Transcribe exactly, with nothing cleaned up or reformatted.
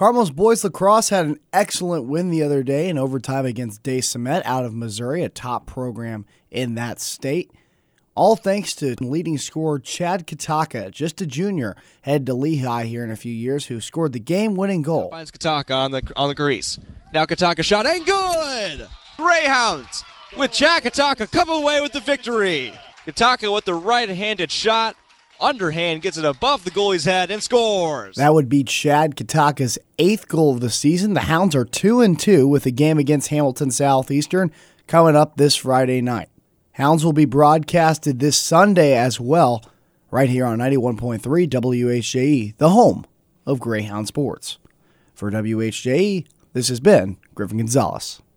Carmel's boys lacrosse had an excellent win the other day in overtime against Day Cement out of Missouri, a top program in that state. All thanks to leading scorer Chad Kataka, just a junior, headed to Lehigh here in a few years, who scored the game-winning goal. Finds Kataka on the on the crease. Now Kataka shot and good! Greyhounds with Chad Kataka coming away with the victory. Kataka with the right-handed shot. Underhand gets it above the goalie's head and scores. That would be Chad Kataka's eighth goal of the season. The Hounds are two and two with a game against Hamilton Southeastern coming up this Friday night. Hounds will be broadcasted this Sunday as well, right here on ninety-one point three W H J E, the home of Greyhound Sports. For W H J E, this has been Griffin Gonzalez.